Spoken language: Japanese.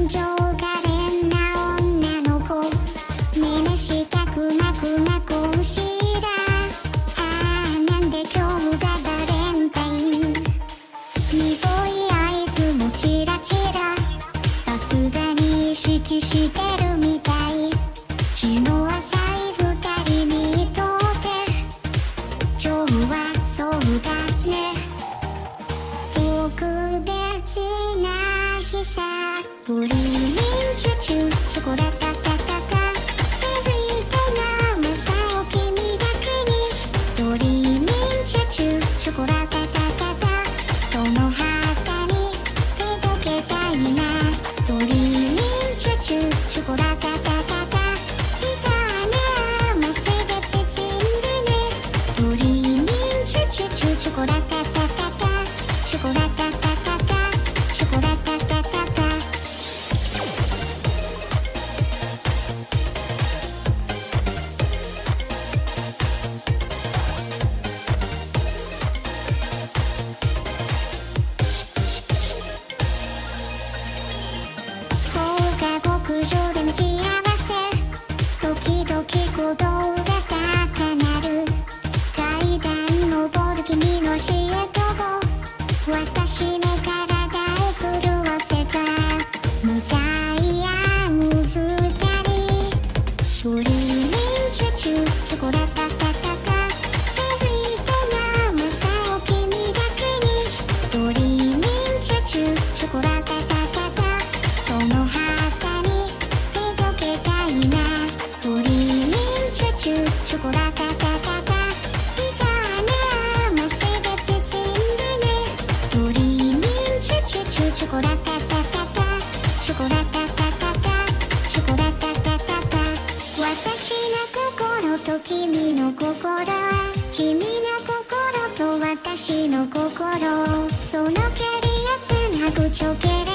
人情可憐な女の子、目指したくなくなくしら、なんで今日がバレンタイン、鈍い合図もチラチラ、さすがに意識してるみたい。血の浅い二人にとって今日はそうだね、特別な日さ。プリンチュチュチョコラタタタタ、セブイトな朝を君だけに。ドリーミンチュチュチョコラタタタタ、その旗に届けたいな。ドリーミンチュチュチョコラタタタタ、チョコラタタタタ、チョコラタタタタ、チョコラタタタタ。放課後屋上で待ち合わせ、時々鼓動が高鳴る。階段登る君のシルエットを私の体へ震わせた。向かい合う二人、プリンチュチュチョコラタタタタ、セブイトな朝を君だけに。ドリーミンチュチュチョコラタタタタ、その旗に届けたいな。ドリーミンチュチュチョコラタタタタ、チョコラタタタタ、チョコラタタタタ、チョコラタタタタ。私の心と君の心、君の心と私の心、その距離をつなぐチョケ